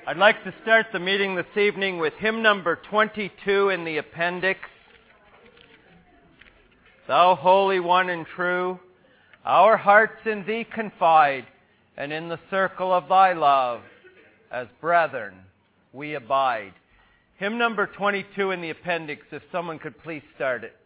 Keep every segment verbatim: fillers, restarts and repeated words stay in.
I'd like to start the meeting this evening with hymn number twenty-two in the appendix. Thou Holy One and True, our hearts in Thee confide, and in the circle of Thy love, as brethren, we abide. Hymn number twenty-two in the appendix, if someone could please start it.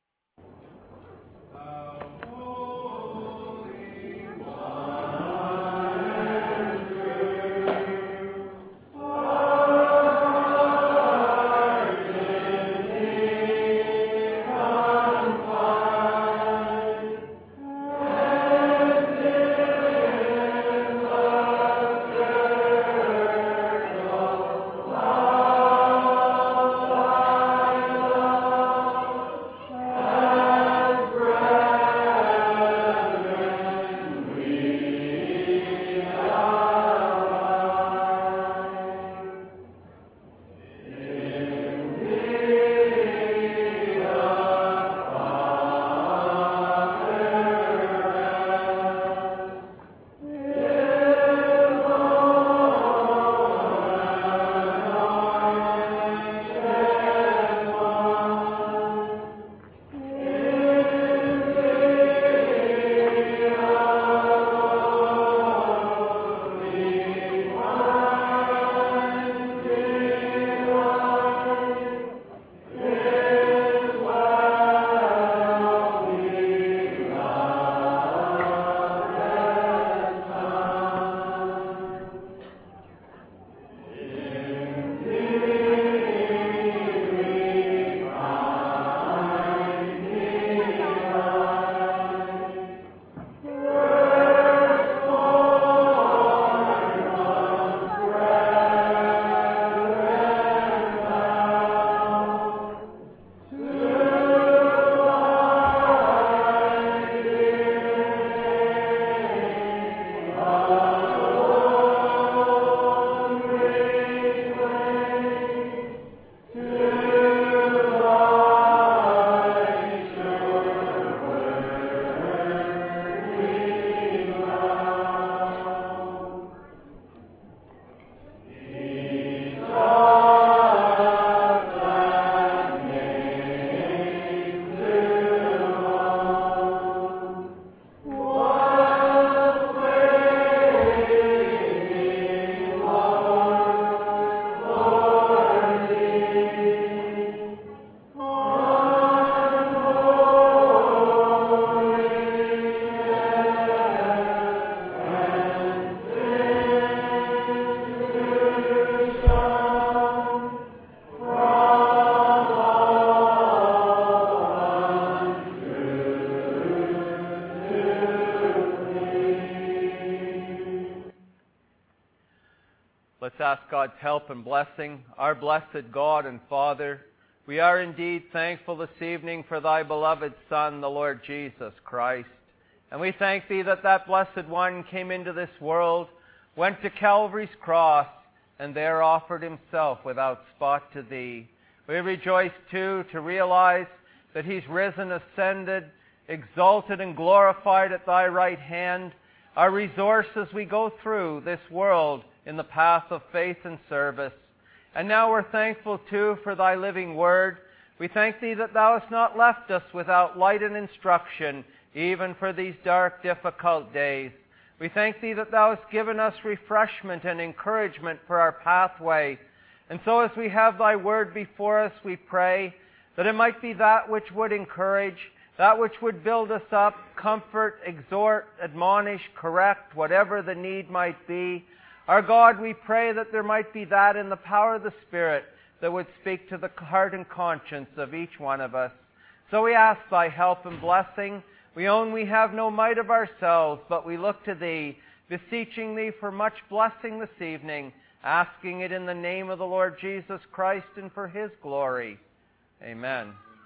Ask God's help and blessing. Our blessed God and Father, we are indeed thankful this evening for Thy beloved Son, the Lord Jesus Christ. And we thank Thee that that blessed one came into this world, went to Calvary's cross, and there offered Himself without spot to Thee. We rejoice too to realize that He's risen, ascended, exalted and glorified at Thy right hand, our resource as we go through this world in the path of faith and service. And now we're thankful too for Thy living Word. We thank Thee that Thou hast not left us without light and instruction, even for these dark, difficult days. We thank Thee that Thou hast given us refreshment and encouragement for our pathway. And so as we have Thy Word before us, we pray that it might be that which would encourage, that which would build us up, comfort, exhort, admonish, correct, whatever the need might be. Our God, we pray that there might be that in the power of the Spirit that would speak to the heart and conscience of each one of us. So we ask Thy help and blessing. We own we have no might of ourselves, but we look to Thee, beseeching Thee for much blessing this evening, asking it in the name of the Lord Jesus Christ and for His glory. Amen.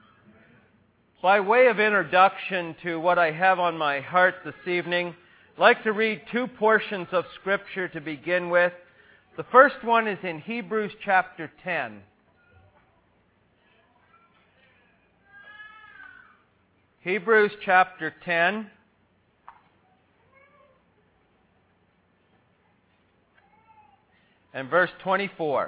By way of introduction to what I have on my heart this evening, I'd like to read two portions of Scripture to begin with. The first one is in Hebrews chapter ten. Hebrews chapter ten. and verse twenty-four.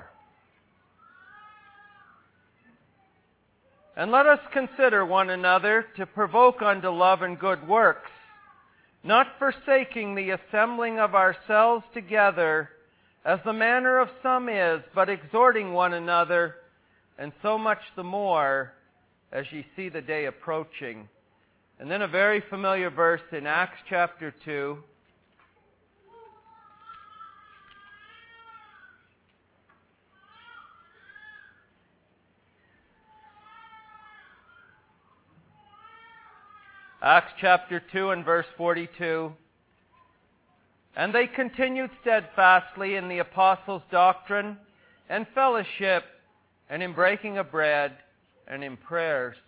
And let us consider one another to provoke unto love and good works, not forsaking the assembling of ourselves together, as the manner of some is, but exhorting one another, and so much the more as ye see the day approaching. And then a very familiar verse in Acts chapter two. Acts chapter two and verse forty-two. And they continued steadfastly in the apostles' doctrine and fellowship, and in breaking of bread, and in prayers.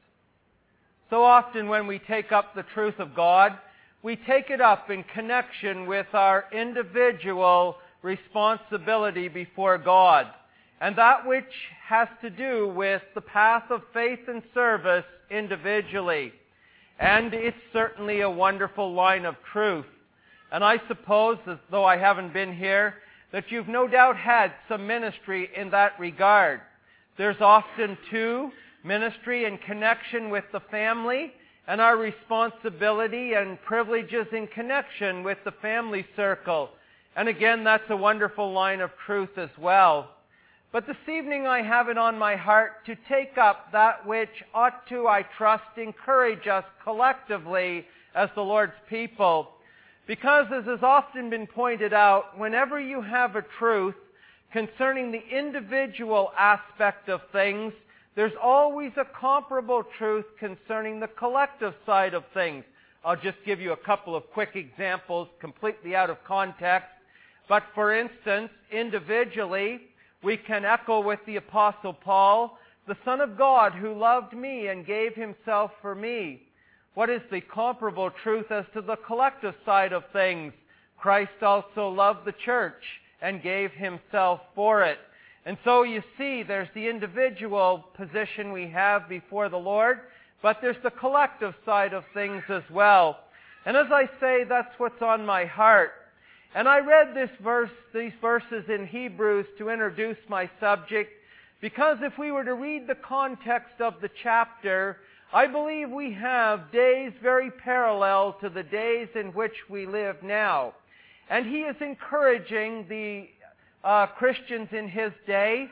So often when we take up the truth of God, we take it up in connection with our individual responsibility before God, and that which has to do with the path of faith and service individually. And it's certainly a wonderful line of truth. And I suppose, as though I haven't been here, that you've no doubt had some ministry in that regard. There's often too ministry in connection with the family and our responsibility and privileges in connection with the family circle. And again, that's a wonderful line of truth as well. But this evening I have it on my heart to take up that which ought to, I trust, encourage us collectively as the Lord's people. Because, as has often been pointed out, whenever you have a truth concerning the individual aspect of things, there's always a comparable truth concerning the collective side of things. I'll just give you a couple of quick examples completely out of context. But for instance, individually, we can echo with the Apostle Paul, the Son of God who loved me and gave himself for me. What is the comparable truth as to the collective side of things? Christ also loved the church and gave himself for it. And so you see, there's the individual position we have before the Lord, but there's the collective side of things as well. And as I say, that's what's on my heart. And I read this verse, these verses in Hebrews to introduce my subject, because if we were to read the context of the chapter, I believe we have days very parallel to the days in which we live now. And he is encouraging the uh, Christians in his day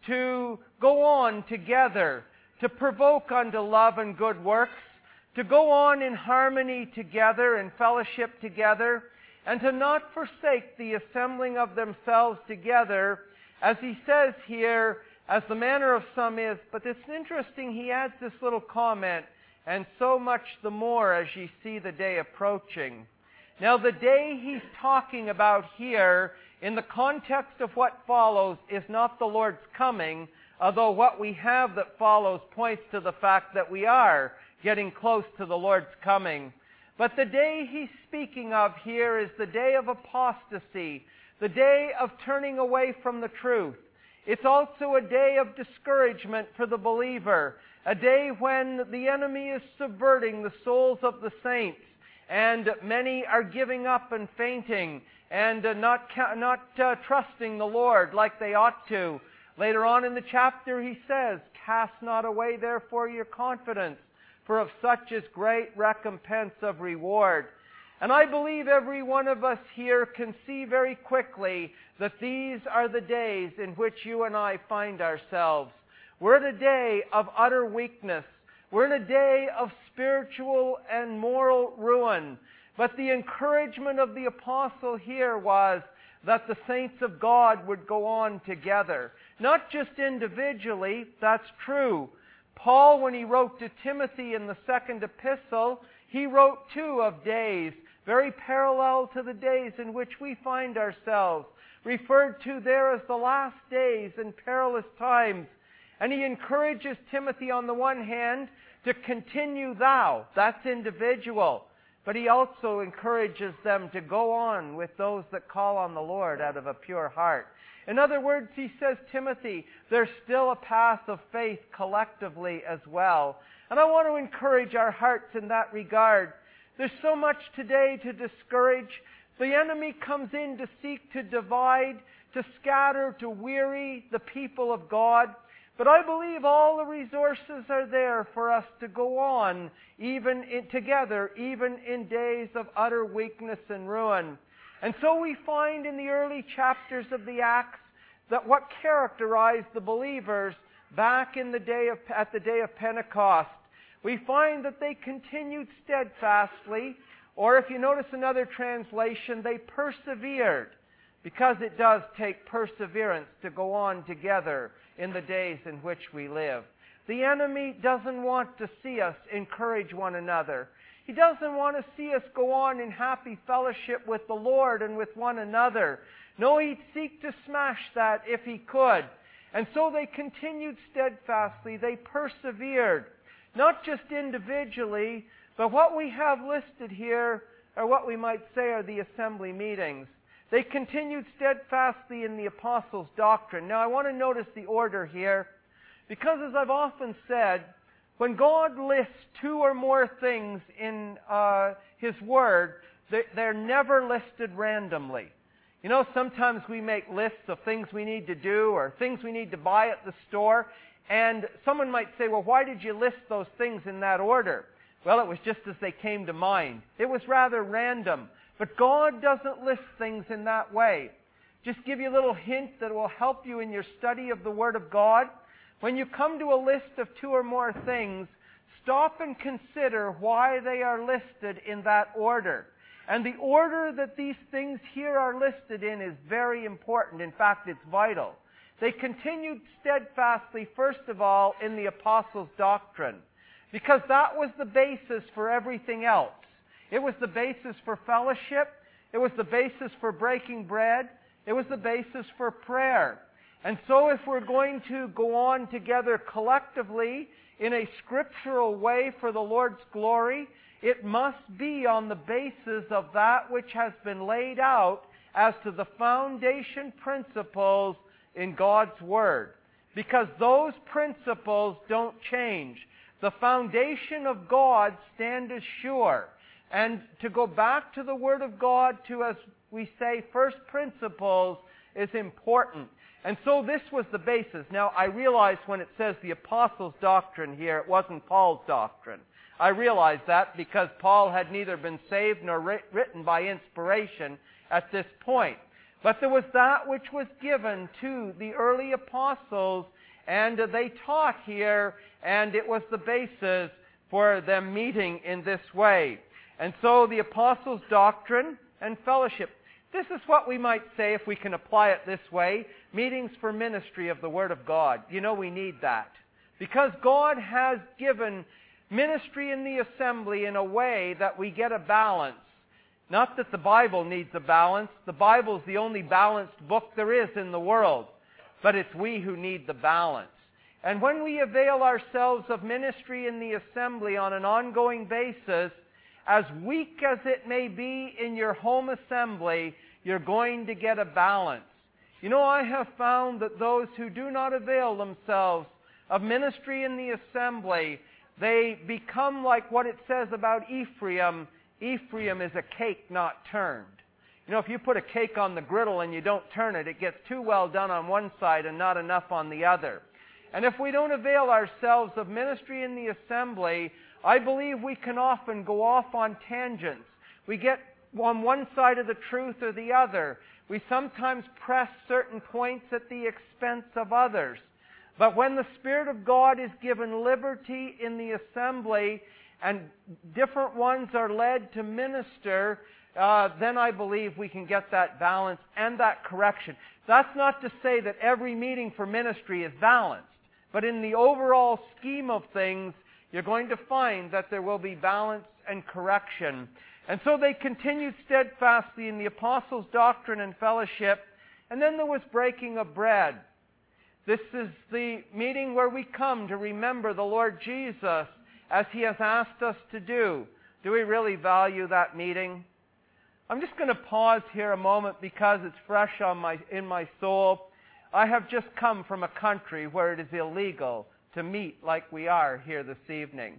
to go on together, to provoke unto love and good works, to go on in harmony together and fellowship together, and to not forsake the assembling of themselves together, as he says here, as the manner of some is. But it's interesting, he adds this little comment, and so much the more as ye see the day approaching. Now the day he's talking about here, in the context of what follows, is not the Lord's coming, although what we have that follows points to the fact that we are getting close to the Lord's coming. But the day he's speaking of here is the day of apostasy, the day of turning away from the truth. It's also a day of discouragement for the believer, a day when the enemy is subverting the souls of the saints, and many are giving up and fainting, and uh, not, not uh, trusting the Lord like they ought to. Later on in the chapter he says, "Cast not away therefore your confidence, for of such is great recompense of reward." And I believe every one of us here can see very quickly that these are the days in which you and I find ourselves. We're in a day of utter weakness. We're in a day of spiritual and moral ruin. But the encouragement of the apostle here was that the saints of God would go on together. Not just individually, that's true. Paul, when he wrote to Timothy in the second epistle, he wrote too of days very parallel to the days in which we find ourselves, referred to there as the last days and perilous times. And he encourages Timothy on the one hand to continue thou, that's individual, but he also encourages them to go on with those that call on the Lord out of a pure heart. In other words, he says, Timothy, there's still a path of faith collectively as well. And I want to encourage our hearts in that regard. There's so much today to discourage. The enemy comes in to seek to divide, to scatter, to weary the people of God. But I believe all the resources are there for us to go on, even in, together, even in days of utter weakness and ruin. And so we find in the early chapters of the Acts that what characterized the believers back in the day of, at the day of Pentecost, we find that they continued steadfastly, or if you notice another translation, they persevered, because it does take perseverance to go on together in the days in which we live. The enemy doesn't want to see us encourage one another. He doesn't want to see us go on in happy fellowship with the Lord and with one another. No, he'd seek to smash that if he could. And so they continued steadfastly. They persevered, not just individually, but what we have listed here are what we might say are the assembly meetings. They continued steadfastly in the apostles' doctrine. Now I want to notice the order here, because as I've often said, when God lists two or more things in uh, His Word, they're, they're never listed randomly. You know, sometimes we make lists of things we need to do or things we need to buy at the store, and someone might say, well, why did you list those things in that order? Well, it was just as they came to mind. It was rather random. But God doesn't list things in that way. Just give you a little hint that will help you in your study of the Word of God. When you come to a list of two or more things, stop and consider why they are listed in that order. And the order that these things here are listed in is very important. In fact, it's vital. They continued steadfastly, first of all, in the apostles' doctrine, because that was the basis for everything else. It was the basis for fellowship. It was the basis for breaking bread. It was the basis for prayer. And so if we're going to go on together collectively in a scriptural way for the Lord's glory, it must be on the basis of that which has been laid out as to the foundation principles in God's Word. Because those principles don't change. The foundation of God standeth sure. And to go back to the Word of God to, as we say, first principles is important. And so this was the basis. Now, I realize when it says the apostles' doctrine here, it wasn't Paul's doctrine. I realize that because Paul had neither been saved nor written by inspiration at this point. But there was that which was given to the early apostles, and they taught here, and it was the basis for them meeting in this way. And so the apostles' doctrine and fellowship. This is what we might say, if we can apply it this way, meetings for ministry of the Word of God. You know, we need that. Because God has given ministry in the assembly in a way that we get a balance. Not that the Bible needs a balance. The Bible's the only balanced book there is in the world. But it's we who need the balance. And when we avail ourselves of ministry in the assembly on an ongoing basis, as weak as it may be in your home assembly, you're going to get a balance. You know, I have found that those who do not avail themselves of ministry in the assembly, they become like what it says about Ephraim. Ephraim is a cake not turned. You know, if you put a cake on the griddle and you don't turn it, it gets too well done on one side and not enough on the other. And if we don't avail ourselves of ministry in the assembly, I believe we can often go off on tangents. We get on one side of the truth or the other. We sometimes press certain points at the expense of others. But when the Spirit of God is given liberty in the assembly and different ones are led to minister, uh, then I believe we can get that balance and that correction. That's not to say that every meeting for ministry is balanced. But in the overall scheme of things, you're going to find that there will be balance and correction. And so they continued steadfastly in the apostles' doctrine and fellowship. And then there was breaking of bread. This is the meeting where we come to remember the Lord Jesus as He has asked us to do. Do we really value that meeting? I'm just going to pause here a moment because it's fresh on my, in my soul. I have just come from a country where it is illegal to meet like we are here this evening.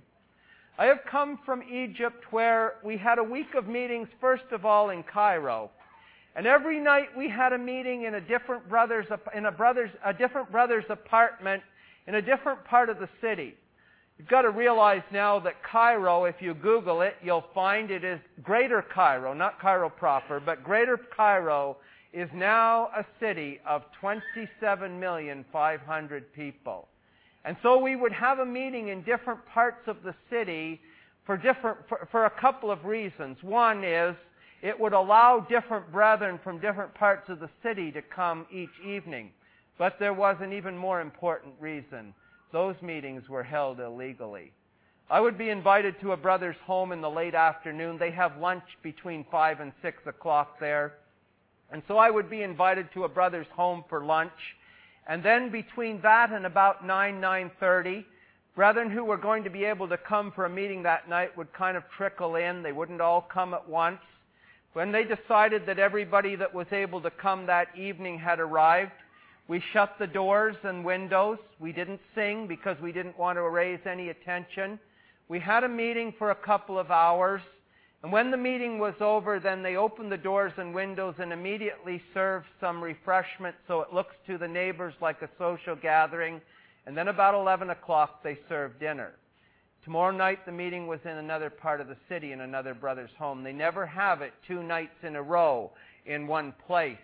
I have come from Egypt where we had a week of meetings, first of all, in Cairo. And every night we had a meeting in a different brother's in a brother's a different brother's apartment in a different part of the city. You've got to realize now that Cairo, if you Google it, you'll find it is Greater Cairo, not Cairo proper, but Greater Cairo is now a city of twenty-seven million five hundred people. And so we would have a meeting in different parts of the city for different for, for a couple of reasons. One is it would allow different brethren from different parts of the city to come each evening. But there was an even more important reason. Those meetings were held illegally. I would be invited to a brother's home in the late afternoon. They have lunch between five and six o'clock there. And so I would be invited to a brother's home for lunch. And then between that and about nine, nine thirty, brethren who were going to be able to come for a meeting that night would kind of trickle in. They wouldn't all come at once. When they decided that everybody that was able to come that evening had arrived, we shut the doors and windows. We didn't sing because we didn't want to raise any attention. We had a meeting for a couple of hours. And when the meeting was over, then they opened the doors and windows and immediately served some refreshment so it looks to the neighbors like a social gathering. And then about eleven o'clock, they served dinner. Tomorrow night, the meeting was in another part of the city, in another brother's home. They never have it two nights in a row in one place.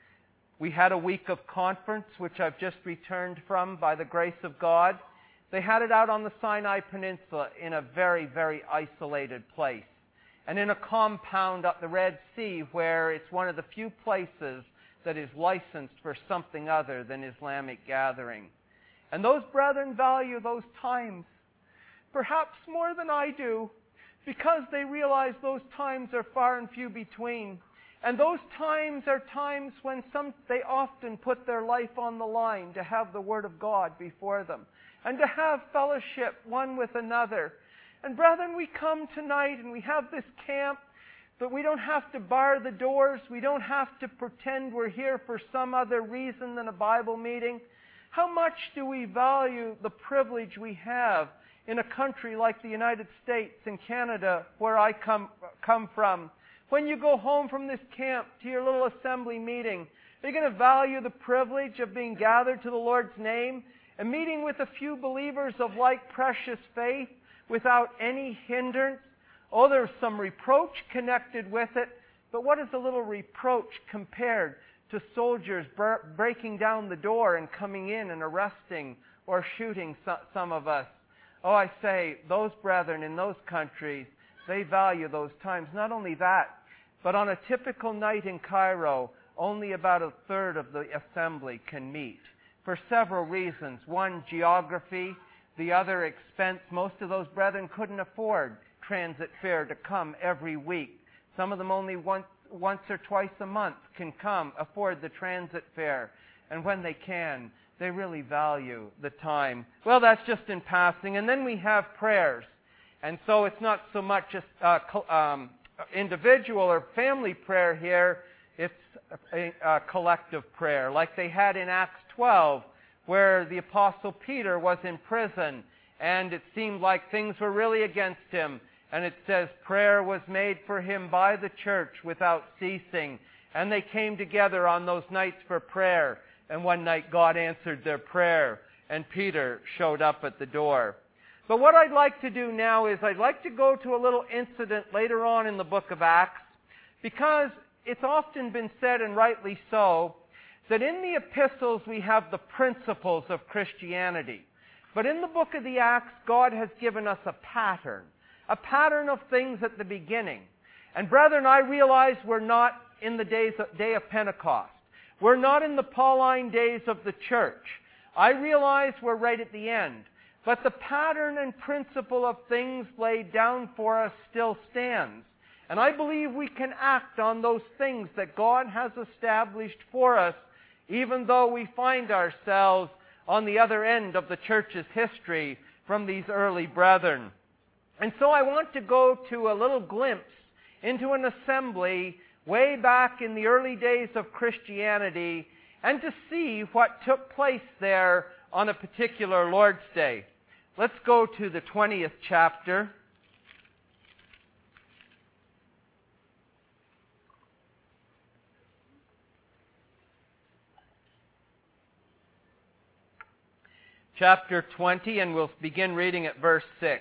We had a week of conference, which I've just returned from by the grace of God. They had it out on the Sinai Peninsula in a very, very isolated place. And in a compound up the Red Sea where it's one of the few places that is licensed for something other than Islamic gathering. And those brethren value those times, perhaps more than I do, because they realize those times are far and few between. And those times are times when some they often put their life on the line to have the Word of God before them and to have fellowship one with another. And brethren, we come tonight and we have this camp, but we don't have to bar the doors. We don't have to pretend we're here for some other reason than a Bible meeting. How much do we value the privilege we have in a country like the United States and Canada, where I come, come from? When you go home from this camp to your little assembly meeting, are you going to value the privilege of being gathered to the Lord's name and meeting with a few believers of like precious faith without any hindrance? Oh, there's some reproach connected with it, but what is a little reproach compared to soldiers ber- breaking down the door and coming in and arresting or shooting so- some of us? Oh, I say, those brethren in those countries, they value those times. Not only that, but on a typical night in Cairo, only about a third of the assembly can meet for several reasons. One, geography. The other, expense. Most of those brethren couldn't afford transit fare to come every week. Some of them only once, once or twice a month can come, afford the transit fare. And when they can, they really value the time. Well, that's just in passing. And then we have prayers. And so it's not so much just uh, co- um, individual or family prayer here. It's a, a collective prayer, like they had in Acts twelve, where the Apostle Peter was in prison, and it seemed like things were really against him. And it says, prayer was made for him by the church without ceasing. And they came together on those nights for prayer. And one night God answered their prayer, and Peter showed up at the door. But what I'd like to do now is I'd like to go to a little incident later on in the book of Acts, because it's often been said, and rightly so, that in the epistles we have the principles of Christianity. But in the book of the Acts, God has given us a pattern, a pattern of things at the beginning. And brethren, I realize we're not in the days of, day of Pentecost. We're not in the Pauline days of the church. I realize we're right at the end. But the pattern and principle of things laid down for us still stands. And I believe we can act on those things that God has established for us, even though we find ourselves on the other end of the church's history from these early brethren. And so I want to go to a little glimpse into an assembly way back in the early days of Christianity, and to see what took place there on a particular Lord's Day. Let's go to the twentieth chapter. chapter twenty, and we'll begin reading at verse six.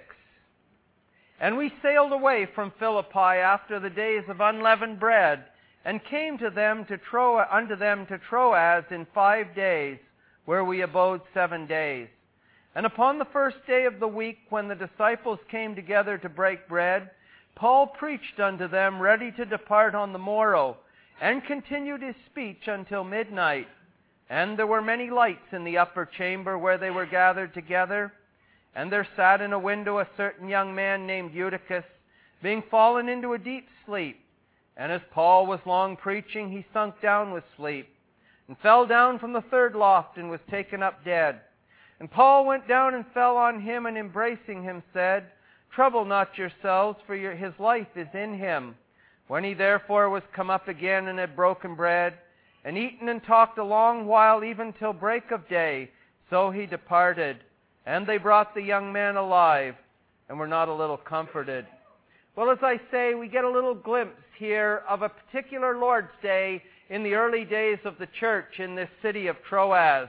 And we sailed away from Philippi after the days of unleavened bread, and came to them to Tro- unto them to Troas in five days, where we abode seven days. And upon the first day of the week, when the disciples came together to break bread, Paul preached unto them, ready to depart on the morrow, and continued his speech until midnight. And there were many lights in the upper chamber where they were gathered together. And there sat in a window a certain young man named Eutychus, being fallen into a deep sleep. And as Paul was long preaching, he sunk down with sleep, and fell down from the third loft, and was taken up dead. And Paul went down and fell on him, and embracing him said, Trouble not yourselves, for your, his life is in him. When he therefore was come up again, and had broken bread, and eaten and talked a long while, even till break of day, so he departed. And they brought the young man alive, and were not a little comforted. Well, as I say, we get a little glimpse here of a particular Lord's Day in the early days of the church in this city of Troas.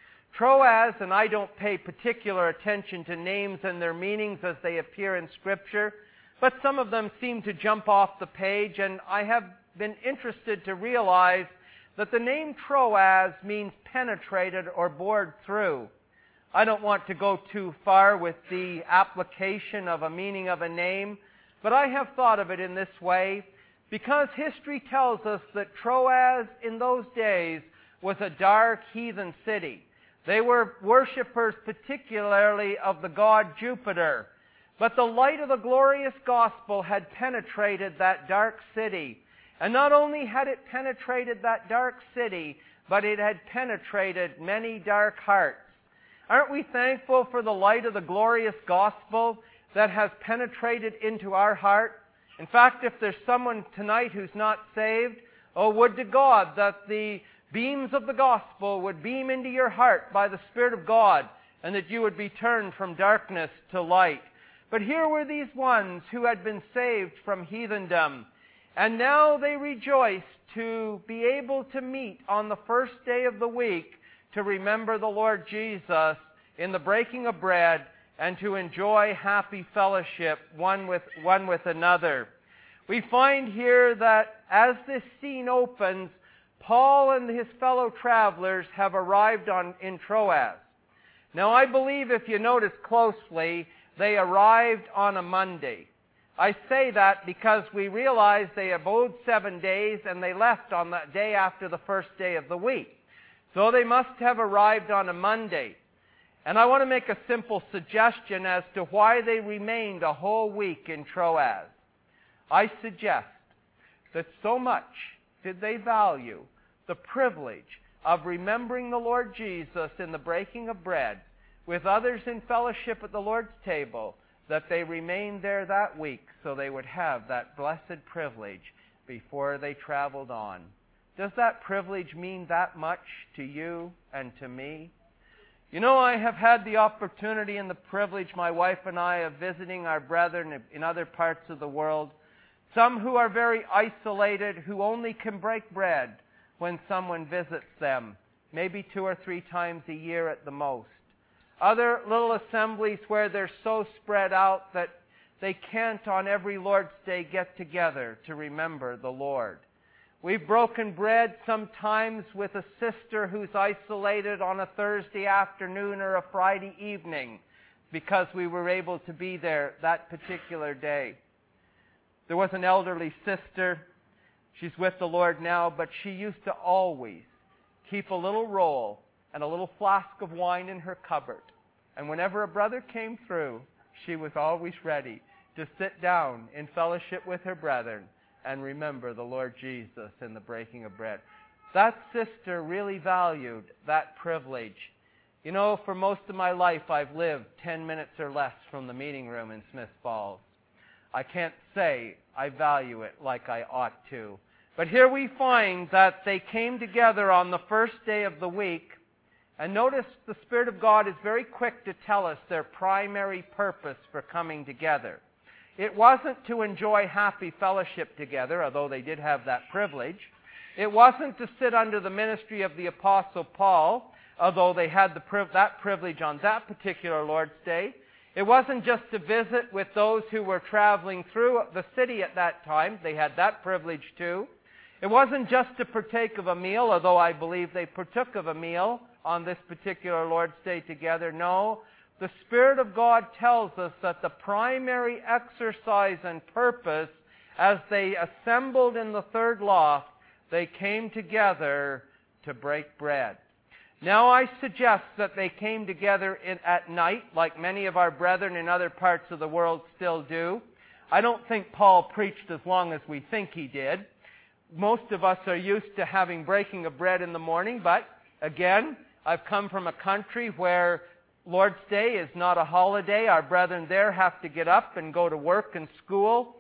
Troas, and I don't pay particular attention to names and their meanings as they appear in Scripture, but some of them seem to jump off the page, and I have been interested to realize that the name Troas means penetrated or bored through. I don't want to go too far with the application of a meaning of a name, but I have thought of it in this way, because history tells us that Troas in those days was a dark heathen city. They were worshippers particularly of the god Jupiter. But the light of the glorious gospel had penetrated that dark city. And not only had it penetrated that dark city, but it had penetrated many dark hearts. Aren't we thankful for the light of the glorious gospel that has penetrated into our heart? In fact, if there's someone tonight who's not saved, oh, would to God that the beams of the gospel would beam into your heart by the Spirit of God, and that you would be turned from darkness to light. But here were these ones who had been saved from heathendom, and now they rejoiced to be able to meet on the first day of the week to remember the Lord Jesus in the breaking of bread and to enjoy happy fellowship one with, one with another. We find here that as this scene opens, Paul and his fellow travelers have arrived on, in Troas. Now I believe if you notice closely, they arrived on a Monday. I say that because we realize they abode seven days and they left on the day after the first day of the week. So they must have arrived on a Monday. And I want to make a simple suggestion as to why they remained a whole week in Troas. I suggest that so much did they value the privilege of remembering the Lord Jesus in the breaking of bread with others in fellowship at the Lord's table, that they remained there that week so they would have that blessed privilege before they traveled on. Does that privilege mean that much to you and to me? You know, I have had the opportunity and the privilege, my wife and I, of visiting our brethren in other parts of the world. Some who are very isolated, who only can break bread when someone visits them, maybe two or three times a year at the most. Other little assemblies where they're so spread out that they can't on every Lord's Day get together to remember the Lord. We've broken bread sometimes with a sister who's isolated on a Thursday afternoon or a Friday evening because we were able to be there that particular day. There was an elderly sister. She's with the Lord now, but she used to always keep a little roll and a little flask of wine in her cupboard. And whenever a brother came through, she was always ready to sit down in fellowship with her brethren and remember the Lord Jesus in the breaking of bread. That sister really valued that privilege. You know, for most of my life, I've lived ten minutes or less from the meeting room in Smith Falls. I can't say I value it like I ought to. But here we find that they came together on the first day of the week. And notice the Spirit of God is very quick to tell us their primary purpose for coming together. It wasn't to enjoy happy fellowship together, although they did have that privilege. It wasn't to sit under the ministry of the Apostle Paul, although they had the priv- that privilege on that particular Lord's Day. It wasn't just to visit with those who were traveling through the city at that time. They had that privilege too. It wasn't just to partake of a meal, although I believe they partook of a meal on this particular Lord's Day together. No, the Spirit of God tells us that the primary exercise and purpose as they assembled in the third loft, they came together to break bread. Now I suggest that they came together in, at night, like many of our brethren in other parts of the world still do. I don't think Paul preached as long as we think he did. Most of us are used to having breaking of bread in the morning, but again, I've come from a country where Lord's Day is not a holiday. Our brethren there have to get up and go to work and school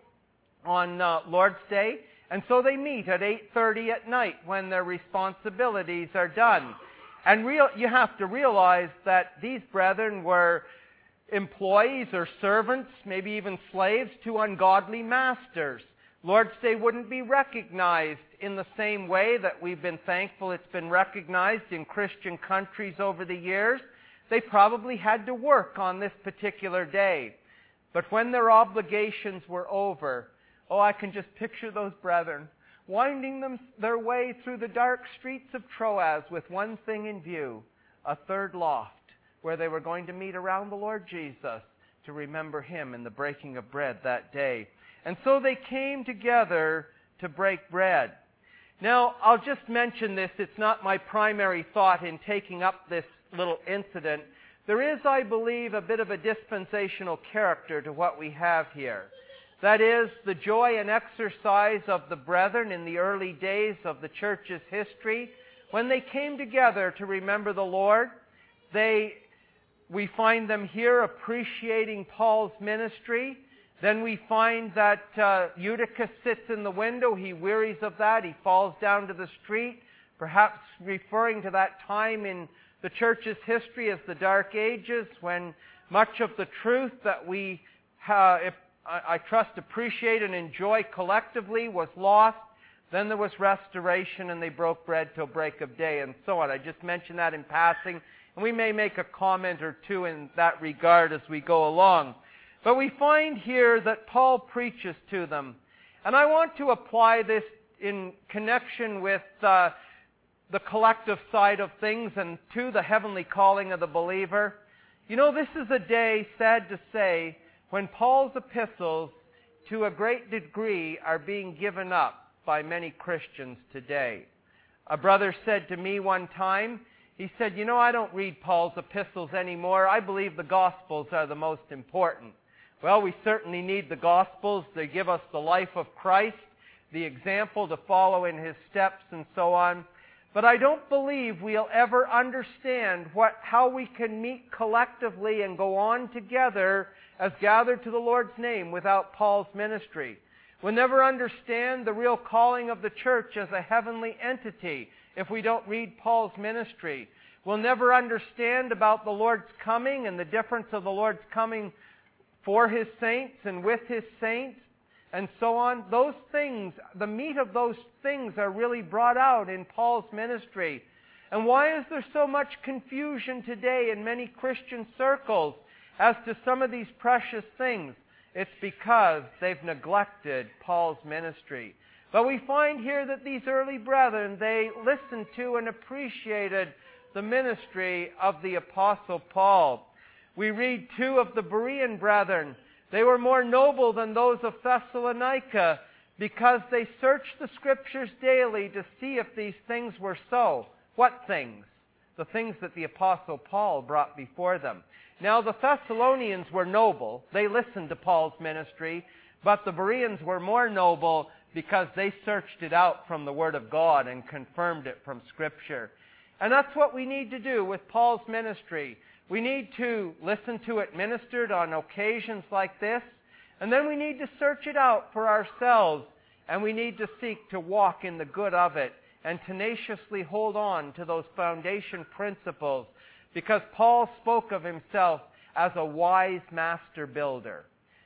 on uh, Lord's Day. And so they meet at eight thirty at night when their responsibilities are done. And real, you have to realize that these brethren were employees or servants, maybe even slaves to ungodly masters. Lord's Day wouldn't be recognized in the same way that we've been thankful it's been recognized in Christian countries over the years. They probably had to work on this particular day. But when their obligations were over, oh, I can just picture those brethren winding them their way through the dark streets of Troas with one thing in view, a third loft, where they were going to meet around the Lord Jesus to remember Him in the breaking of bread that day. And so they came together to break bread. Now, I'll just mention this. It's not my primary thought in taking up this little incident. There is, I believe, a bit of a dispensational character to what we have here. That is, the joy and exercise of the brethren in the early days of the church's history. When they came together to remember the Lord, they, we find them here appreciating Paul's ministry. Then we find that uh, Eutychus sits in the window. He wearies of that. He falls down to the street, perhaps referring to that time in the church's history as the Dark Ages, when much of the truth that we, uh, if, I, I trust, appreciate and enjoy collectively was lost. Then there was restoration, and they broke bread till break of day, and so on. I just mentioned that in passing, and we may make a comment or two in that regard as we go along. But we find here that Paul preaches to them. And I want to apply this in connection with uh, the collective side of things and to the heavenly calling of the believer. You know, this is a day, sad to say, when Paul's epistles, to a great degree, are being given up by many Christians today. A brother said to me one time, he said, you know, I don't read Paul's epistles anymore. I believe the Gospels are the most important. Well, we certainly need the Gospels. They give us the life of Christ, the example to follow in His steps, and so on. But I don't believe we'll ever understand what, how we can meet collectively and go on together as gathered to the Lord's name without Paul's ministry. We'll never understand the real calling of the church as a heavenly entity if we don't read Paul's ministry. We'll never understand about the Lord's coming and the difference of the Lord's coming for His saints and with His saints, and so on. Those things, the meat of those things are really brought out in Paul's ministry. And why is there so much confusion today in many Christian circles as to some of these precious things? It's because they've neglected Paul's ministry. But we find here that these early brethren, they listened to and appreciated the ministry of the Apostle Paul. We read, too, of the Berean brethren. They were more noble than those of Thessalonica because they searched the Scriptures daily to see if these things were so. What things? The things that the Apostle Paul brought before them. Now, the Thessalonians were noble. They listened to Paul's ministry, but the Bereans were more noble because they searched it out from the Word of God and confirmed it from Scripture. And that's what we need to do with Paul's ministry. We need to listen to it ministered on occasions like this, and then we need to search it out for ourselves, and we need to seek to walk in the good of it and tenaciously hold on to those foundation principles, because Paul spoke of himself as a wise master builder.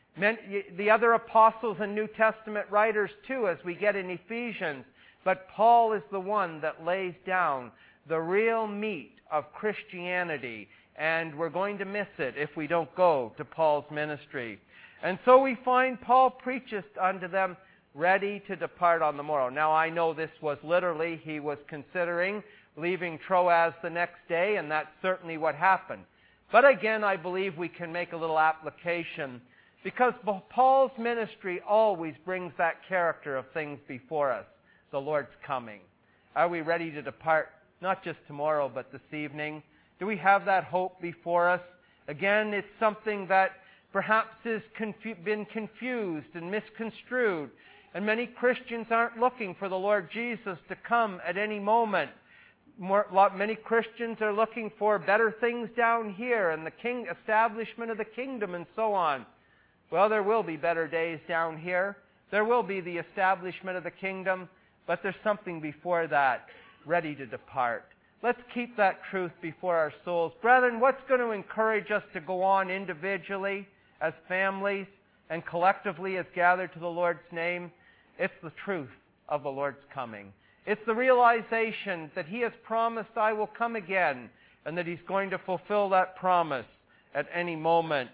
The other apostles and New Testament writers too, as we get in Ephesians, but Paul is the one that lays down the real meat of Christianity, and we're going to miss it if we don't go to Paul's ministry. And so we find Paul preaches unto them, ready to depart on the morrow. Now I know this was literally, he was considering leaving Troas the next day, and that's certainly what happened. But again, I believe we can make a little application, because Paul's ministry always brings that character of things before us. The Lord's coming. Are we ready to depart, not just tomorrow, but this evening? Do we have that hope before us? Again, it's something that perhaps has confu- been confused and misconstrued. And many Christians aren't looking for the Lord Jesus to come at any moment. More, lot, many Christians are looking for better things down here and the king, establishment of the kingdom and so on. Well, there will be better days down here. There will be the establishment of the kingdom, but there's something before that, ready to depart. Let's keep that truth before our souls. Brethren, what's going to encourage us to go on individually, as families, and collectively as gathered to the Lord's name? It's the truth of the Lord's coming. It's the realization that He has promised, I will come again, and that He's going to fulfill that promise at any moment.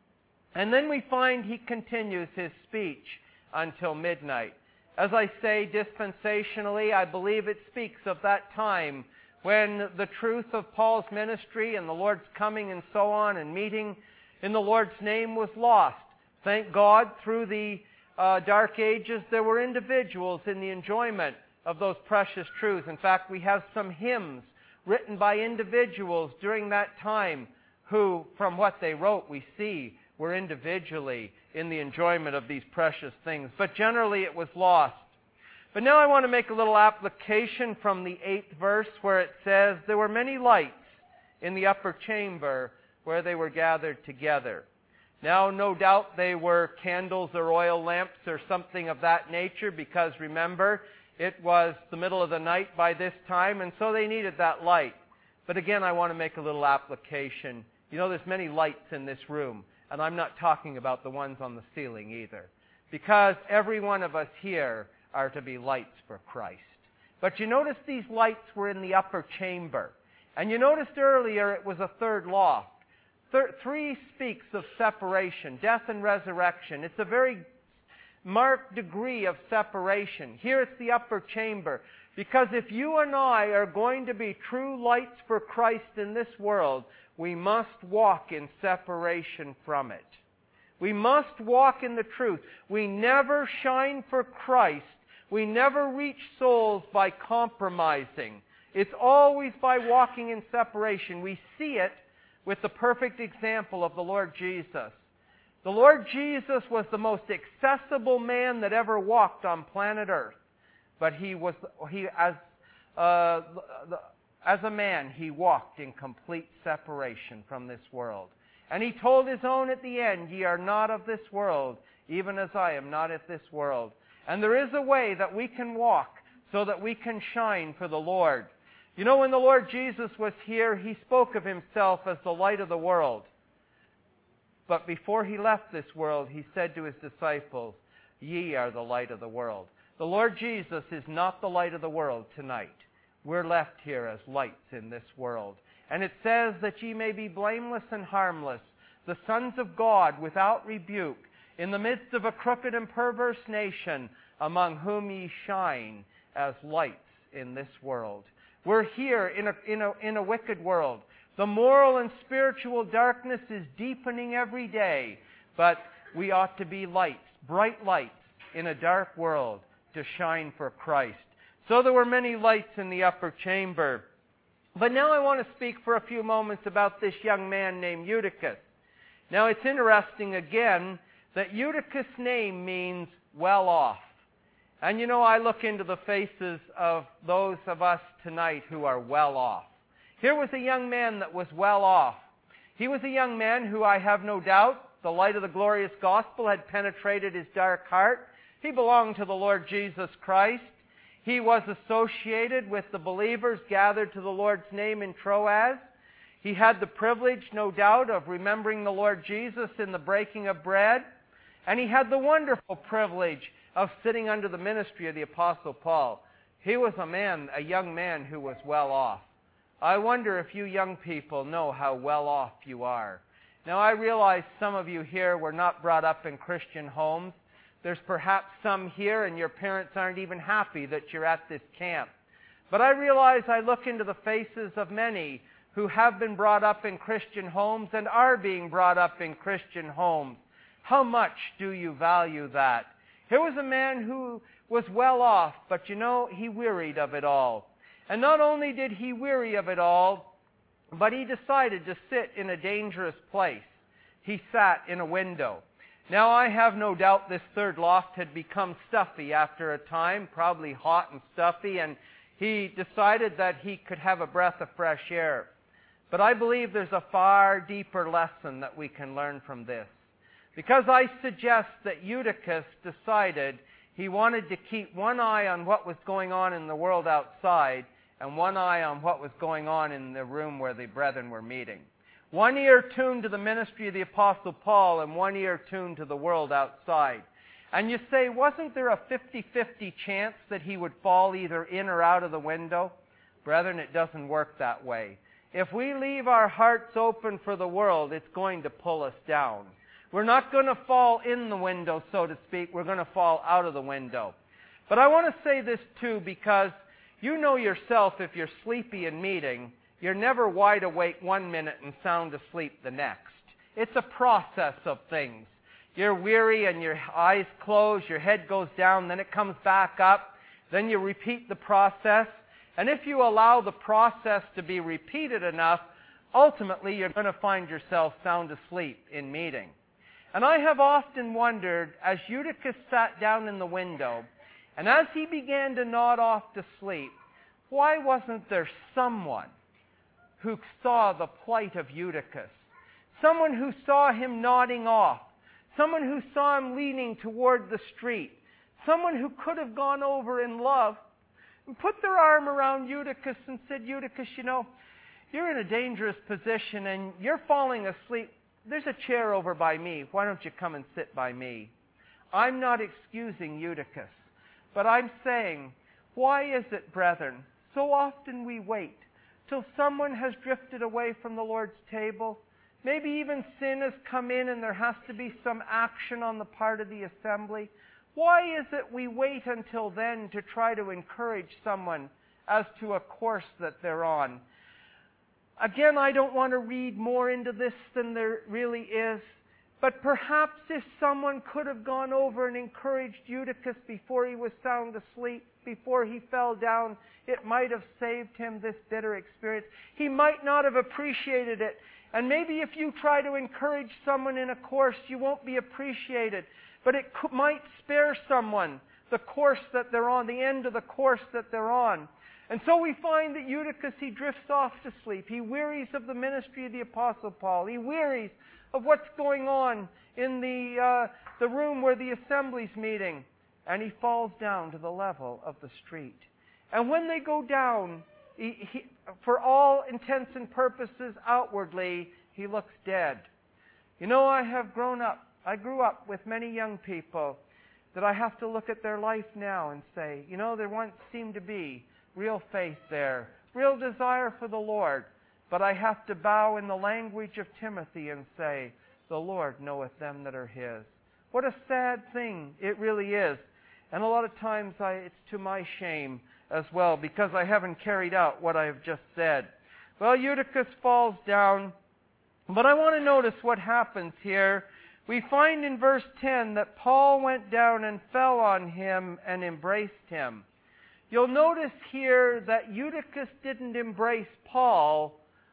And then we find He continues His speech until midnight. As I say, dispensationally, I believe it speaks of that time when the truth of Paul's ministry and the Lord's coming and so on and meeting in the Lord's name was lost. Thank God, through the uh, dark ages, there were individuals in the enjoyment of those precious truths. In fact, we have some hymns written by individuals during that time who, from what they wrote, we see were individually in the enjoyment of these precious things. But generally it was lost. But now I want to make a little application from the eighth verse where it says, there were many lights in the upper chamber where they were gathered together. Now, no doubt they were candles or oil lamps or something of that nature, because remember, it was the middle of the night by this time, and so they needed that light. But again, I want to make a little application. You know, there's many lights in this room, and I'm not talking about the ones on the ceiling either, because every one of us here are to be lights for Christ. But you notice these lights were in the upper chamber. And you noticed earlier it was a third loft. Thir- three speaks of separation, death and resurrection. It's a very marked degree of separation. Here it's the upper chamber. Because if you and I are going to be true lights for Christ in this world, we must walk in separation from it. We must walk in the truth. We never shine for Christ. We never reach souls by compromising. It's always by walking in separation. We see it with the perfect example of the Lord Jesus. The Lord Jesus was the most accessible man that ever walked on planet Earth. But he was, he as, uh, as a man, he walked in complete separation from this world. And he told his own at the end, ye are not of this world, even as I am not of this world. And there is a way that we can walk so that we can shine for the Lord. You know, when the Lord Jesus was here, He spoke of Himself as the light of the world. But before He left this world, He said to His disciples, ye are the light of the world. The Lord Jesus is not the light of the world tonight. We're left here as lights in this world. And it says that ye may be blameless and harmless, the sons of God without rebuke, in the midst of a crooked and perverse nation, among whom ye shine as lights in this world. We're here in a, in a, in a wicked world. The moral and spiritual darkness is deepening every day, but we ought to be lights, bright lights in a dark world to shine for Christ. So there were many lights in the upper chamber. But now I want to speak for a few moments about this young man named Eutychus. Now it's interesting again that Eutychus' name means well off. And you know, I look into the faces of those of us tonight who are well off. Here was a young man that was well off. He was a young man who, I have no doubt, the light of the glorious gospel had penetrated his dark heart. He belonged to the Lord Jesus Christ. He was associated with the believers gathered to the Lord's name in Troas. He had the privilege, no doubt, of remembering the Lord Jesus in the breaking of bread. And he had the wonderful privilege of sitting under the ministry of the Apostle Paul. He was a man, a young man who was well off. I wonder if you young people know how well off you are. Now, I realize some of you here were not brought up in Christian homes. There's perhaps some here and your parents aren't even happy that you're at this camp. But I realize I look into the faces of many who have been brought up in Christian homes and are being brought up in Christian homes. How much do you value that? Here was a man who was well off, but you know, he wearied of it all. And not only did he weary of it all, but he decided to sit in a dangerous place. He sat in a window. Now, I have no doubt this third loft had become stuffy after a time, probably hot and stuffy, and he decided that he could have a breath of fresh air. But I believe there's a far deeper lesson that we can learn from this. Because I suggest that Eutychus decided he wanted to keep one eye on what was going on in the world outside and one eye on what was going on in the room where the brethren were meeting. One ear tuned to the ministry of the Apostle Paul and one ear tuned to the world outside. And you say, wasn't there a fifty-fifty chance that he would fall either in or out of the window? Brethren, it doesn't work that way. If we leave our hearts open for the world, it's going to pull us down. We're not going to fall in the window, so to speak. We're going to fall out of the window. But I want to say this too, because you know yourself, if you're sleepy in meeting, you're never wide awake one minute and sound asleep the next. It's a process of things. You're weary and your eyes close, your head goes down, then it comes back up. Then you repeat the process. And if you allow the process to be repeated enough, ultimately you're going to find yourself sound asleep in meeting. And I have often wondered, as Eutychus sat down in the window, and as he began to nod off to sleep, why wasn't there someone who saw the plight of Eutychus? Someone who saw him nodding off. Someone who saw him leaning toward the street. Someone who could have gone over in love and put their arm around Eutychus and said, Eutychus, you know, you're in a dangerous position and you're falling asleep. There's a chair over by me. Why don't you come and sit by me? I'm not excusing Eutychus, but I'm saying, why is it, brethren, so often we wait till someone has drifted away from the Lord's table? Maybe even sin has come in and there has to be some action on the part of the assembly. Why is it we wait until then to try to encourage someone as to a course that they're on? Again, I don't want to read more into this than there really is, but perhaps if someone could have gone over and encouraged Eutychus before he was sound asleep, before he fell down, it might have saved him this bitter experience. He might not have appreciated it. And maybe if you try to encourage someone in a course, you won't be appreciated. But it could, might spare someone the course that they're on, the end of the course that they're on. And so we find that Eutychus, he drifts off to sleep. He wearies of the ministry of the Apostle Paul. He wearies of what's going on in the, uh, the room where the assembly's meeting. And he falls down to the level of the street. And when they go down, he, he, for all intents and purposes, outwardly, he looks dead. You know, I have grown up, I grew up with many young people that I have to look at their life now and say, you know, there once seemed to be real faith there, real desire for the Lord, but I have to bow in the language of Timothy and say, the Lord knoweth them that are His. What a sad thing it really is. And a lot of times I, it's to my shame as well, because I haven't carried out what I have just said. Well, Eutychus falls down, but I want to notice what happens here. We find in verse ten that Paul went down and fell on him and embraced him. You'll notice here that Eutychus didn't embrace Paul.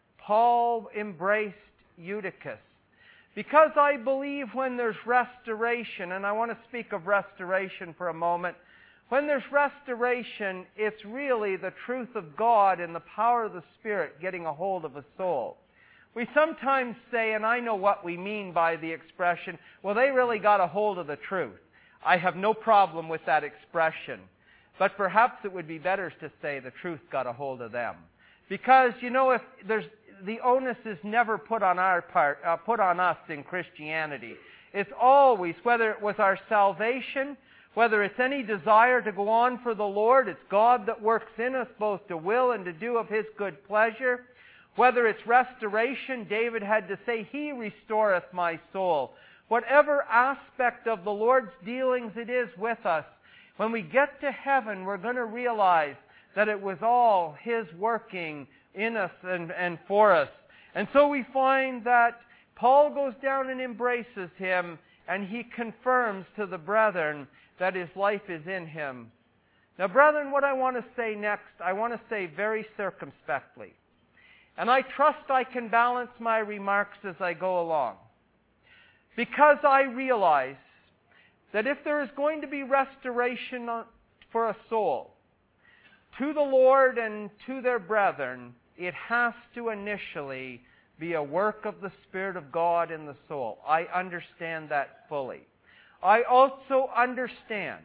Paul embraced Eutychus. Because I believe when there's restoration, and I want to speak of restoration for a moment, when there's restoration, it's really the truth of God and the power of the Spirit getting a hold of a soul. We sometimes say, and I know what we mean by the expression, well, they really got a hold of the truth. I have no problem with that expression. But perhaps it would be better to say the truth got a hold of them. Because, you know, if there's the onus is never put on our part, uh, put on us in Christianity. It's always, whether it was our salvation, whether it's any desire to go on for the Lord, it's God that works in us both to will and to do of His good pleasure. Whether it's restoration, David had to say, He restoreth my soul. Whatever aspect of the Lord's dealings it is with us, when we get to heaven, we're going to realize that it was all His working in us and, and for us. And so we find that Paul goes down and embraces him, and he confirms to the brethren that his life is in him. Now, brethren, what I want to say next, I want to say very circumspectly. And I trust I can balance my remarks as I go along. Because I realize that if there is going to be restoration for a soul to the Lord and to their brethren, it has to initially be a work of the Spirit of God in the soul. I understand that fully. I also understand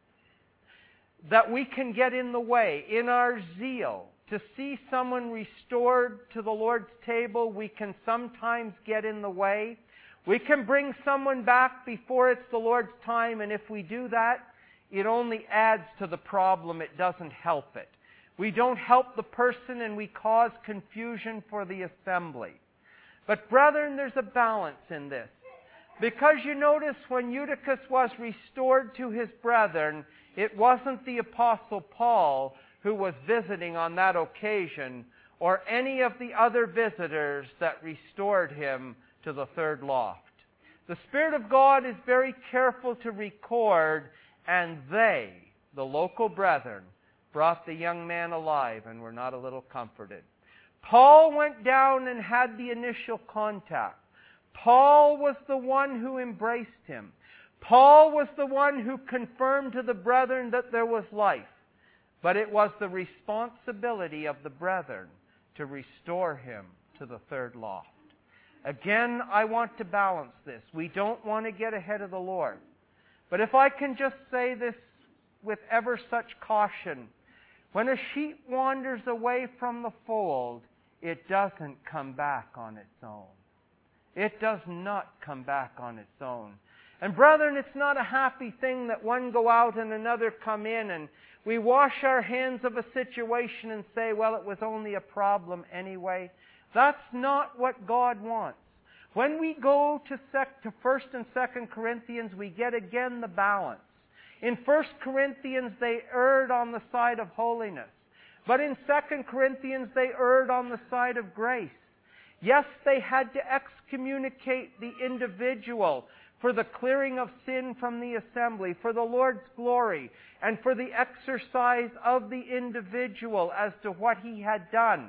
that we can get in the way in our zeal to see someone restored to the Lord's table. We can sometimes get in the way. We can bring someone back before it's the Lord's time, and if we do that, it only adds to the problem. It doesn't help it. We don't help the person, and we cause confusion for the assembly. But brethren, there's a balance in this. Because you notice when Eutychus was restored to his brethren, it wasn't the Apostle Paul who was visiting on that occasion, or any of the other visitors that restored him to the third loft. The Spirit of God is very careful to record, and they, the local brethren, brought the young man alive and were not a little comforted. Paul went down and had the initial contact. Paul was the one who embraced him. Paul was the one who confirmed to the brethren that there was life. But it was the responsibility of the brethren to restore him to the third loft. Again, I want to balance this. We don't want to get ahead of the Lord. But if I can just say this with ever such caution, when a sheep wanders away from the fold, it doesn't come back on its own. It does not come back on its own. And brethren, it's not a happy thing that one go out and another come in, and we wash our hands of a situation and say, well, it was only a problem anyway. That's not what God wants. When we go to, sec- to First and Second Corinthians, we get again the balance. In First Corinthians, they erred on the side of holiness. But in Second Corinthians, they erred on the side of grace. Yes, they had to excommunicate the individual for the clearing of sin from the assembly, for the Lord's glory, and for the exercise of the individual as to what he had done.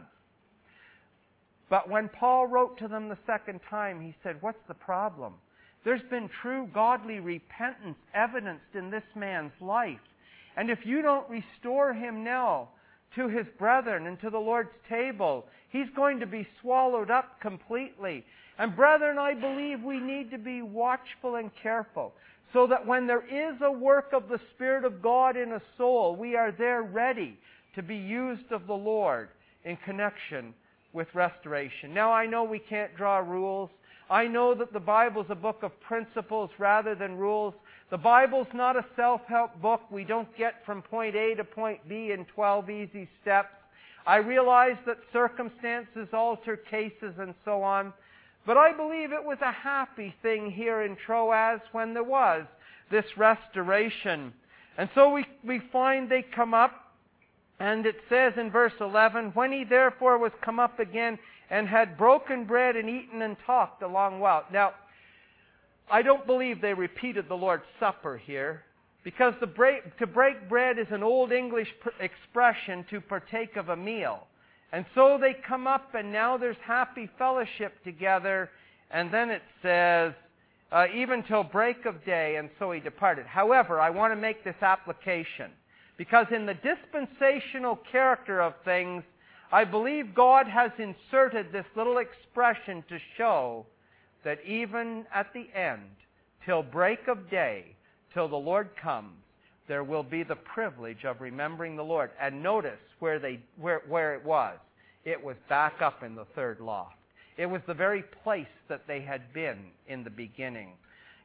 But when Paul wrote to them the second time, he said, what's the problem? There's been true godly repentance evidenced in this man's life. And if you don't restore him now to his brethren and to the Lord's table, he's going to be swallowed up completely. And brethren, I believe we need to be watchful and careful so that when there is a work of the Spirit of God in a soul, we are there ready to be used of the Lord in connection with restoration. Now, I know we can't draw rules. I know that the Bible's a book of principles rather than rules. The Bible's not a self-help book. We don't get from point A to point B in twelve easy steps. I realize that circumstances alter cases and so on. But I believe it was a happy thing here in Troas when there was this restoration. And so we, we find they come up, and it says in verse eleven, when he therefore was come up again and had broken bread and eaten and talked a long while. Now, I don't believe they repeated the Lord's Supper here, because the break, to break bread is an old English pr- expression to partake of a meal. And so they come up, and now there's happy fellowship together, and then it says, uh, even till break of day, and so he departed. However, I want to make this application, because in the dispensational character of things, I believe God has inserted this little expression to show that even at the end, till break of day, till the Lord comes, there will be the privilege of remembering the Lord. And notice where they where, where it was. It was back up in the third loft. It was the very place that they had been in the beginning.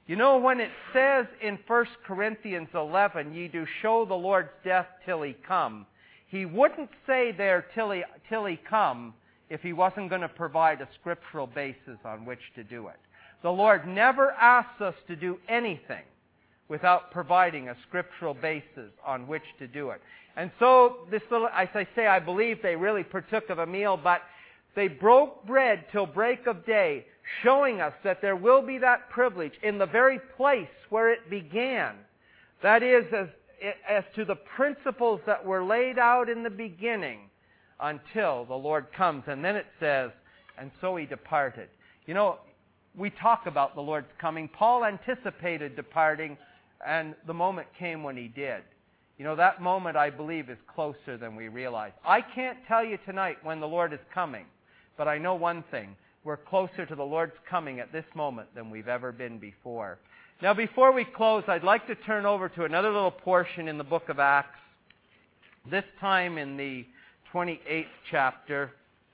You know, when it says in First Corinthians eleven, ye do show the Lord's death till He come, He wouldn't say there till He, till he come if He wasn't going to provide a scriptural basis on which to do it. The Lord never asks us to do anything without providing a scriptural basis on which to do it. And so, this little, as I say, I believe they really partook of a meal, but they broke bread till break of day, showing us that there will be that privilege in the very place where it began. That is, as, as to the principles that were laid out in the beginning until the Lord comes. And then it says, and so He departed. You know, we talk about the Lord's coming. Paul anticipated departing, and the moment came when he did. You know, that moment, I believe, is closer than we realize. I can't tell you tonight when the Lord is coming, but I know one thing. We're closer to the Lord's coming at this moment than we've ever been before. Now, before we close, I'd like to turn over to another little portion in the book of Acts, this time in the twenty-eighth chapter.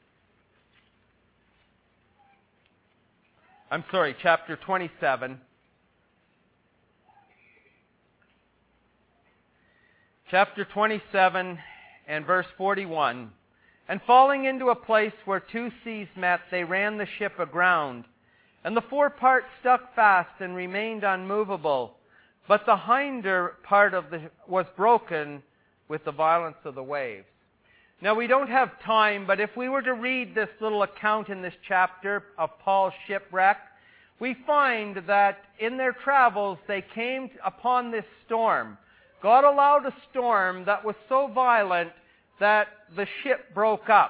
I'm sorry, chapter twenty-seven. Chapter twenty-seven and verse forty-one. And falling into a place where two seas met, they ran the ship aground. And the forepart stuck fast and remained unmovable, but the hinder part of the was broken with the violence of the waves. Now, we don't have time, but if we were to read this little account in this chapter of Paul's shipwreck, we find that in their travels they came upon this storm. God allowed a storm that was so violent that the ship broke up.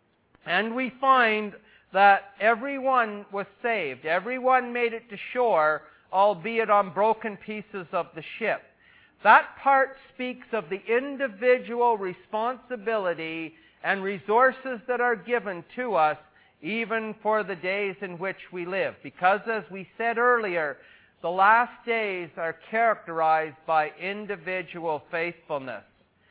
And we find that everyone was saved. Everyone made it to shore, albeit on broken pieces of the ship. That part speaks of the individual responsibility and resources that are given to us even for the days in which we live. Because, as we said earlier, the last days are characterized by individual faithfulness.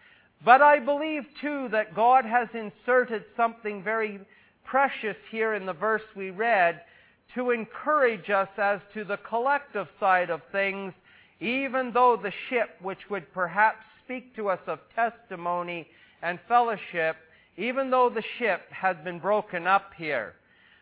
But I believe, too, that God has inserted something very precious here in the verse we read to encourage us as to the collective side of things, even though the ship, which would perhaps speak to us of testimony and fellowship, even though the ship has been broken up here.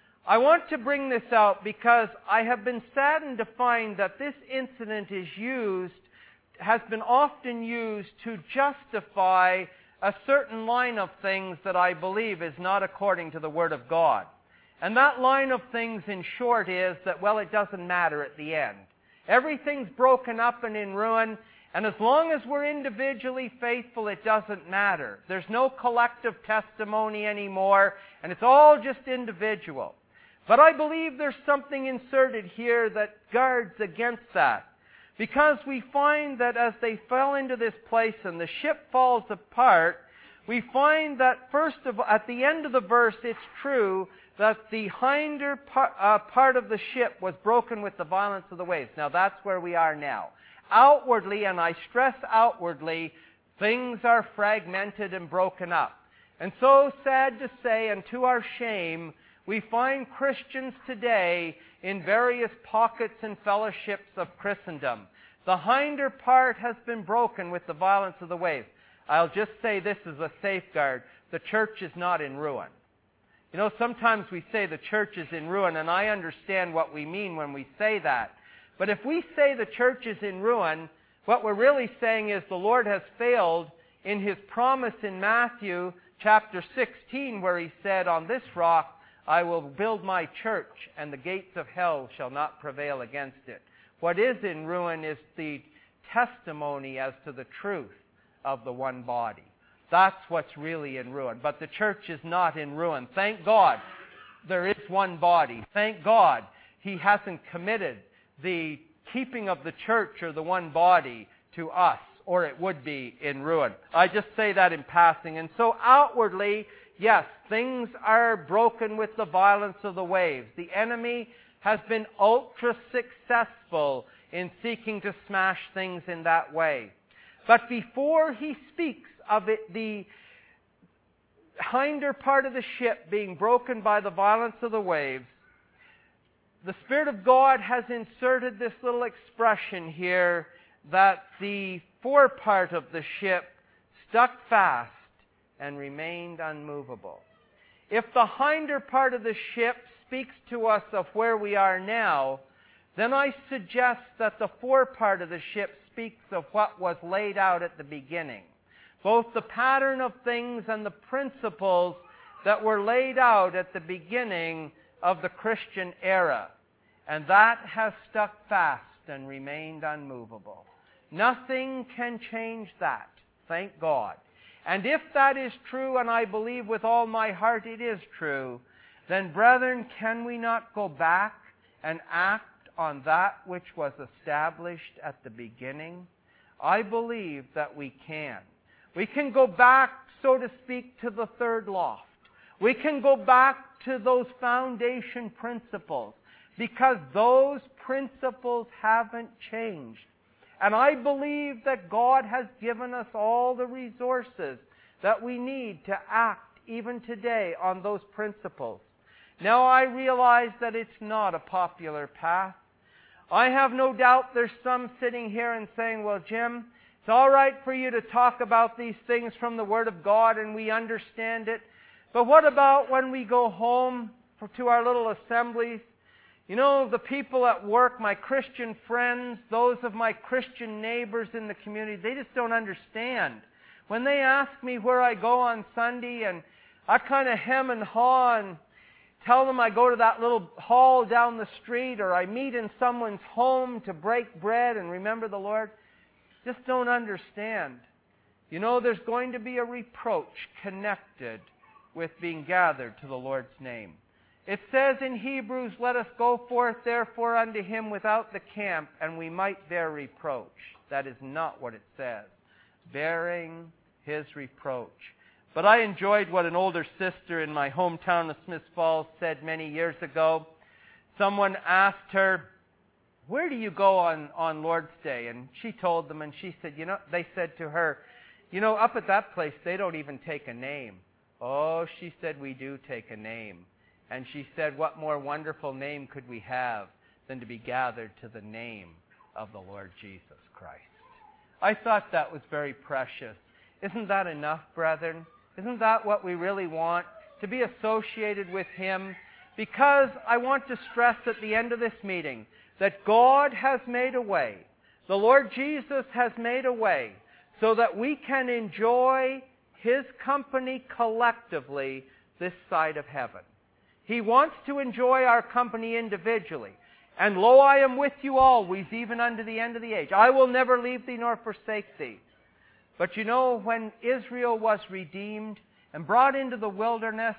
I want to bring this out because I have been saddened to find that this incident is used, has been often used to justify a certain line of things that I believe is not according to the Word of God. And that line of things, in short, is that, well, it doesn't matter at the end. Everything's broken up and in ruin, and as long as we're individually faithful, it doesn't matter. There's no collective testimony anymore, and it's all just individual. But I believe there's something inserted here that guards against that. Because we find that as they fell into this place and the ship falls apart, we find that first of all, at the end of the verse, it's true that the hinder part, uh, part of the ship was broken with the violence of the waves. Now that's where we are now. Outwardly, and I stress outwardly, things are fragmented and broken up. And so, sad to say, and to our shame, we find Christians today in various pockets and fellowships of Christendom. The hinder part has been broken with the violence of the waves. I'll just say this as a safeguard. The church is not in ruin. You know, sometimes we say the church is in ruin, and I understand what we mean when we say that. But if we say the church is in ruin, what we're really saying is the Lord has failed in His promise in Matthew chapter sixteen, where He said, on this rock I will build my church, and the gates of hell shall not prevail against it. What is in ruin is the testimony as to the truth of the one body. That's what's really in ruin. But the church is not in ruin. Thank God there is one body. Thank God He hasn't committed the keeping of the church or the one body to us, or it would be in ruin. I just say that in passing. And so outwardly, yes, things are broken with the violence of the waves. The enemy has been ultra successful in seeking to smash things in that way. But before he speaks of it, the hinder part of the ship being broken by the violence of the waves, the Spirit of God has inserted this little expression here that the forepart of the ship stuck fast and remained unmovable. If the hinder part of the ship speaks to us of where we are now, then I suggest that the forepart of the ship speaks of what was laid out at the beginning. Both the pattern of things and the principles that were laid out at the beginning of the Christian era. And that has stuck fast and remained unmovable. Nothing can change that, thank God. And if that is true, and I believe with all my heart it is true, then brethren, can we not go back and act on that which was established at the beginning? I believe that we can. We can go back, so to speak, to the third loft. We can go back to those foundation principles, because those principles haven't changed. And I believe that God has given us all the resources that we need to act even today on those principles. Now I realize that it's not a popular path. I have no doubt there's some sitting here and saying, well, Jim, it's all right for you to talk about these things from the Word of God and we understand it. But what about when we go home for, to our little assemblies? You know, the people at work, my Christian friends, those of my Christian neighbors in the community, they just don't understand. When they ask me where I go on Sunday, and I kind of hem and haw and tell them I go to that little hall down the street, or I meet in someone's home to break bread and remember the Lord, just don't understand. You know, there's going to be a reproach connected with being gathered to the Lord's name. It says in Hebrews, let us go forth therefore unto Him without the camp, and we might bear reproach. That is not what it says. Bearing His reproach. But I enjoyed what an older sister in my hometown of Smiths Falls said many years ago. Someone asked her, where do you go on, on Lord's Day? And she told them, and she said, you know, they said to her, you know, up at that place, they don't even take a name. Oh, she said, we do take a name. And she said, what more wonderful name could we have than to be gathered to the name of the Lord Jesus Christ? I thought that was very precious. Isn't that enough, brethren? Isn't that what we really want? To be associated with Him? Because I want to stress at the end of this meeting that God has made a way. The Lord Jesus has made a way so that we can enjoy His company collectively this side of heaven. He wants to enjoy our company individually. And lo, I am with you always, even unto the end of the age. I will never leave thee nor forsake thee. But you know, when Israel was redeemed and brought into the wilderness,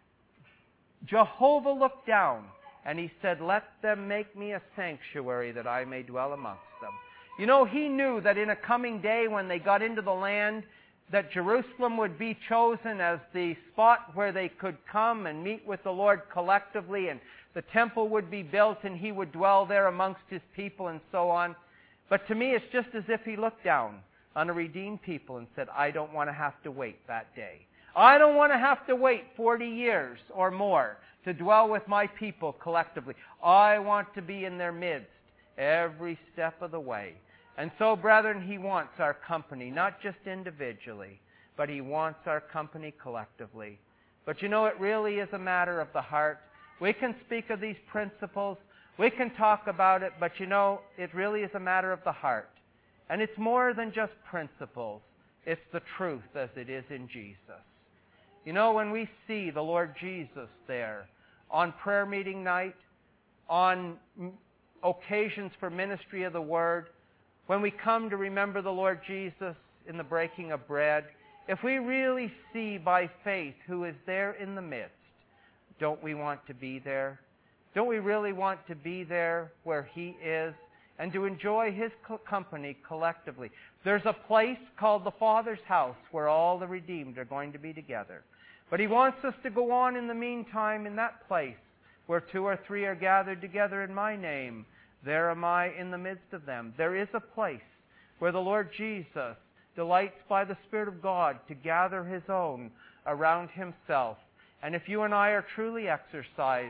Jehovah looked down and He said, let them make me a sanctuary that I may dwell amongst them. You know, He knew that in a coming day when they got into the land, that Jerusalem would be chosen as the spot where they could come and meet with the Lord collectively, and the temple would be built and He would dwell there amongst His people and so on. But to me, it's just as if He looked down on a redeemed people and said, I don't want to have to wait that day. I don't want to have to wait forty years or more to dwell with my people collectively. I want to be in their midst every step of the way. And so, brethren, He wants our company, not just individually, but He wants our company collectively. But you know, it really is a matter of the heart. We can speak of these principles, we can talk about it, but you know, it really is a matter of the heart. And it's more than just principles. It's the truth as it is in Jesus. You know, when we see the Lord Jesus there on prayer meeting night, on occasions for ministry of the Word, when we come to remember the Lord Jesus in the breaking of bread, if we really see by faith who is there in the midst, don't we want to be there? Don't we really want to be there where He is and to enjoy His company collectively? There's a place called the Father's house where all the redeemed are going to be together. But He wants us to go on in the meantime in that place where two or three are gathered together in My name. There am I in the midst of them. There is a place where the Lord Jesus delights by the Spirit of God to gather His own around Himself. And if you and I are truly exercised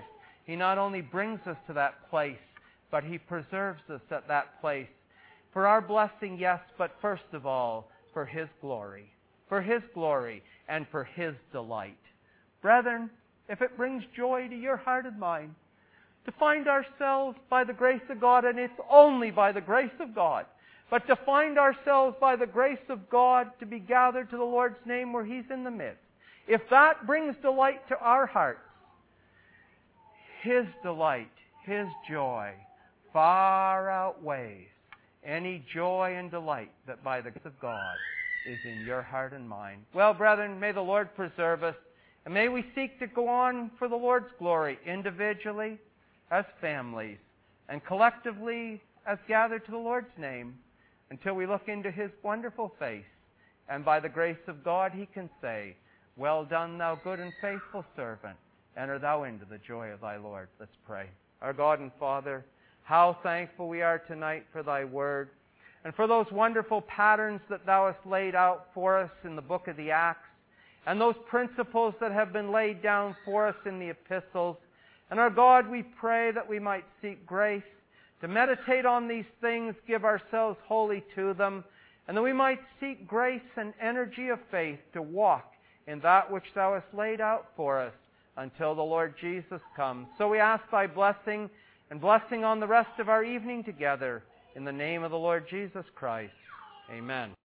He not only brings us to that place, but He preserves us at that place. For our blessing, yes, but first of all, for His glory. For His glory and for His delight. Brethren, if it brings joy to your heart and mind, to find ourselves by the grace of God, and it's only by the grace of God, but to find ourselves by the grace of God to be gathered to the Lord's name where He's in the midst, if that brings delight to our hearts, His delight, His joy, far outweighs any joy and delight that by the grace of God is in your heart and mind. Well, brethren, may the Lord preserve us, and may we seek to go on for the Lord's glory, individually, as families, and collectively as gathered to the Lord's name, until we look into His wonderful face, and by the grace of God He can say, "Well done, thou good and faithful servant. Enter thou into the joy of thy Lord." Let's pray. Our God and Father, how thankful we are tonight for Thy Word, and for those wonderful patterns that Thou hast laid out for us in the book of the Acts, and those principles that have been laid down for us in the epistles. And our God, we pray that we might seek grace to meditate on these things, give ourselves wholly to them, and that we might seek grace and energy of faith to walk in that which Thou hast laid out for us until the Lord Jesus comes. So we ask Thy blessing, and blessing on the rest of our evening together, in the name of the Lord Jesus Christ. Amen.